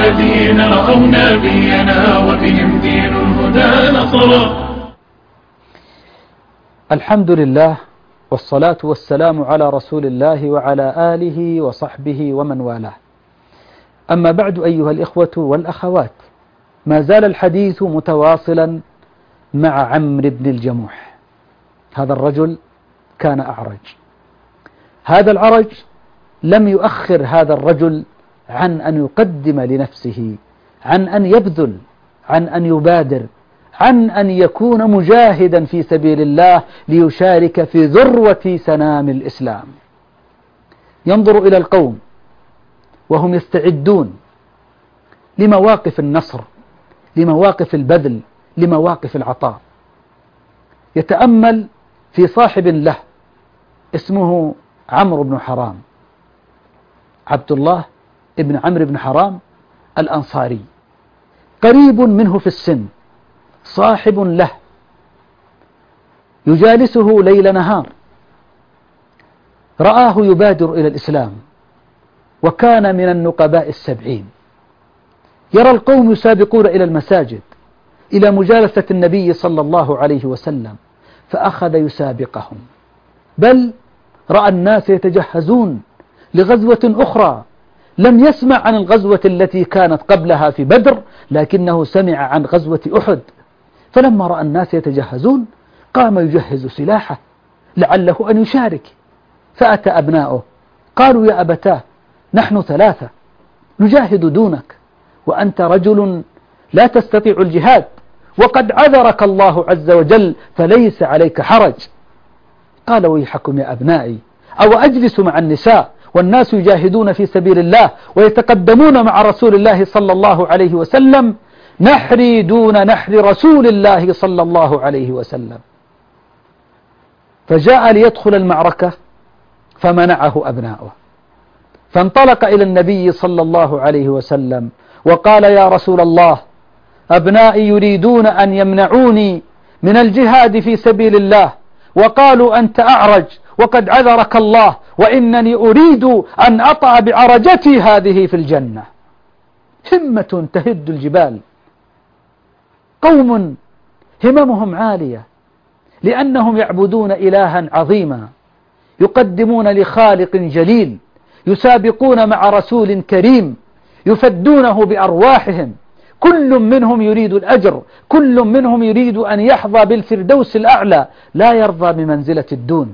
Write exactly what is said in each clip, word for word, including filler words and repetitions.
الذين رأوا نبينا وبهم دين الهدى نصرا. الحمد لله والصلاة والسلام على رسول الله وعلى آله وصحبه ومن والاه. أما بعد أيها الإخوة والأخوات، ما زال الحديث متواصلا مع عمرو بن الجموح. هذا الرجل كان أعرج. هذا العرج لم يؤخر هذا الرجل عن أن يقدم لنفسه، عن أن يبذل، عن أن يبادر، عن أن يكون مجاهدا في سبيل الله ليشارك في ذروة سنام الإسلام. ينظر إلى القوم وهم يستعدون لمواقف النصر، لمواقف البذل، لمواقف العطاء. يتأمل في صاحب له اسمه عمرو بن حرام، عبد الله ابن عمرو بن حرام الأنصاري، قريب منه في السن، صاحب له يجالسه ليل نهار. رآه يبادر إلى الإسلام وكان من النقباء السبعين. يرى القوم يسابقون إلى المساجد، إلى مجالسة النبي صلى الله عليه وسلم، فأخذ يسابقهم، بل رأى الناس يتجهزون لغزوة أخرى. لم يسمع عن الغزوة التي كانت قبلها في بدر، لكنه سمع عن غزوة أحد. فلما رأى الناس يتجهزون قام يجهز سلاحه لعله أن يشارك. فأتى أبناؤه قالوا: يا أبتاه، نحن ثلاثة نجاهد دونك، وأنت رجل لا تستطيع الجهاد، وقد عذرك الله عز وجل فليس عليك حرج. قال: ويحكم يا أبنائي، أو أجلس مع النساء والناس يجاهدون في سبيل الله ويتقدمون مع رسول الله صلى الله عليه وسلم، نحري دون نحر رسول الله صلى الله عليه وسلم. فجاء ليدخل المعركة فمنعه أبناؤه، فانطلق إلى النبي صلى الله عليه وسلم وقال: يا رسول الله، أبنائي يريدون أن يمنعوني من الجهاد في سبيل الله، وقالوا أنت أعرج وقد عذرك الله، وإنني أريد أن أطأ بعرجتي هذه في الجنة. همة تهد الجبال، قوم هممهم عالية لأنهم يعبدون إلها عظيما، يقدمون لخالق جليل، يسابقون مع رسول كريم، يفدونه بأرواحهم. كل منهم يريد الأجر، كل منهم يريد أن يحظى بالفردوس الأعلى، لا يرضى بمنزلة الدون.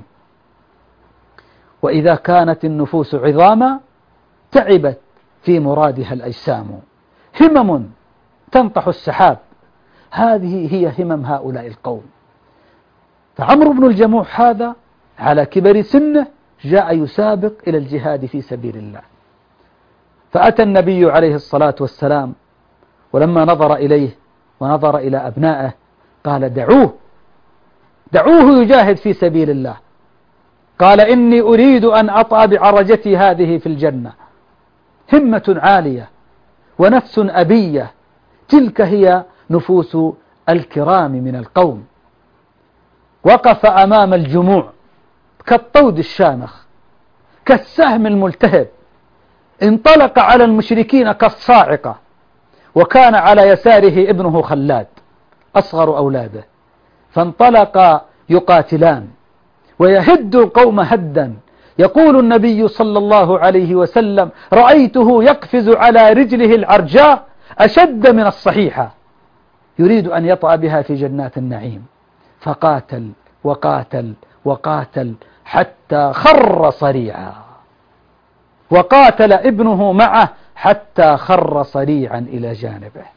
وإذا كانت النفوس عظاما تعبت في مرادها الأجسام. همم تنطح السحاب، هذه هي همم هؤلاء القوم. فعمرو بن الجموح هذا على كبر سنه جاء يسابق إلى الجهاد في سبيل الله. فأتى النبي عليه الصلاة والسلام، ولما نظر إليه ونظر إلى أبنائه قال: دعوه دعوه يجاهد في سبيل الله. قال: إني أريد أن أطأ بعرجتي هذه في الجنة. همة عالية ونفس أبية، تلك هي نفوس الكرام من القوم. وقف أمام الجموع كالطود الشامخ، كالسهم الملتهب، انطلق على المشركين كالصاعقة. وكان على يساره ابنه خلاد أصغر أولاده، فانطلق يقاتلان ويهد القوم هدا. يقول النبي صلى الله عليه وسلم: رأيته يقفز على رجله العرجاء أشد من الصحيحة، يريد أن يطأ بها في جنات النعيم. فقاتل وقاتل وقاتل حتى خر صريعا، وقاتل ابنه معه حتى خر صريعا إلى جانبه.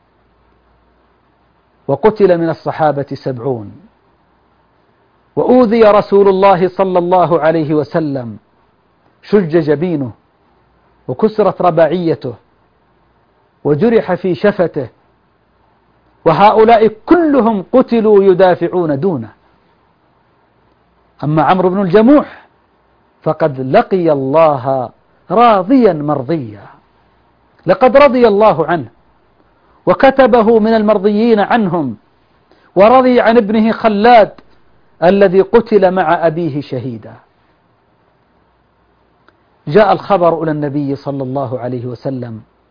وقتل من الصحابة سبعون. وأوذي رسول الله صلى الله عليه وسلم، شج جبينه وكسرت رباعيته وجرح في شفته، وهؤلاء كلهم قتلوا يدافعون دونه. أما عمرو بن الجموح فقد لقي الله راضيا مرضيا، لقد رضي الله عنه وكتبه من المرضيين عنهم، ورضي عن ابنه خلاد الذي قتل مع أبيه شهيدا. جاء الخبر إلى النبي صلى الله عليه وسلم،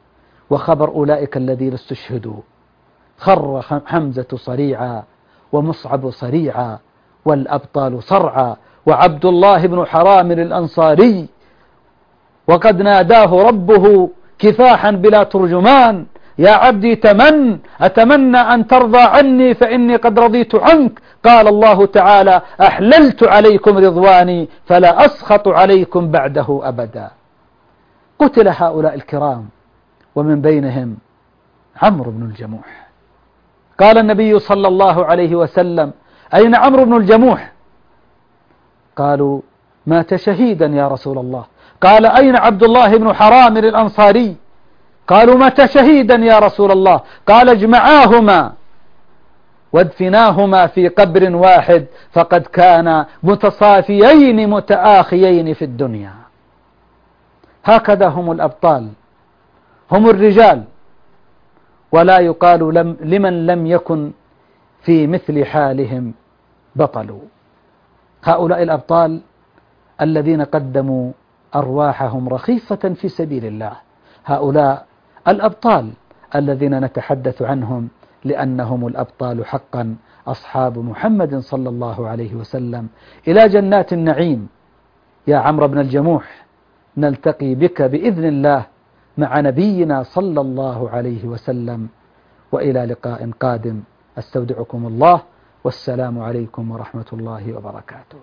وخبر أولئك الذين استشهدوا. خر حمزة صريعا ومصعب صريعا والأبطال صرعا وعبد الله بن حرام الأنصاري وقد ناداه ربه كفاحا بلا ترجمان يا عبدي تمن أتمنى أن ترضى عني فإني قد رضيت عنك. قال الله تعالى أحللت عليكم رضواني فلا أسخط عليكم بعده أبدا. قتل هؤلاء الكرام ومن بينهم عمرو بن الجموح. قال النبي صلى الله عليه وسلم أين عمرو بن الجموح؟ قالوا مات شهيدا يا رسول الله. قال أين عبد الله بن حرام الأنصاري؟ قالوا مات شهيدا يا رسول الله. قال اجمعاهما وادفناهما في قبر واحد فقد كان متصافيين متآخيين في الدنيا. هكذا هم الأبطال، هم الرجال، ولا يقال لم لمن لم يكن في مثل حالهم بطل. هؤلاء الأبطال الذين قدموا أرواحهم رخيصة في سبيل الله، هؤلاء الأبطال الذين نتحدث عنهم لأنهم الأبطال حقا، أصحاب محمد صلى الله عليه وسلم إلى جنات النعيم. يا عمرو بن الجموح نلتقي بك بإذن الله مع نبينا صلى الله عليه وسلم، وإلى لقاء قادم أستودعكم الله والسلام عليكم ورحمة الله وبركاته.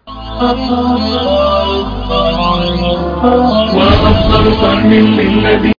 وأفضل قرن للذي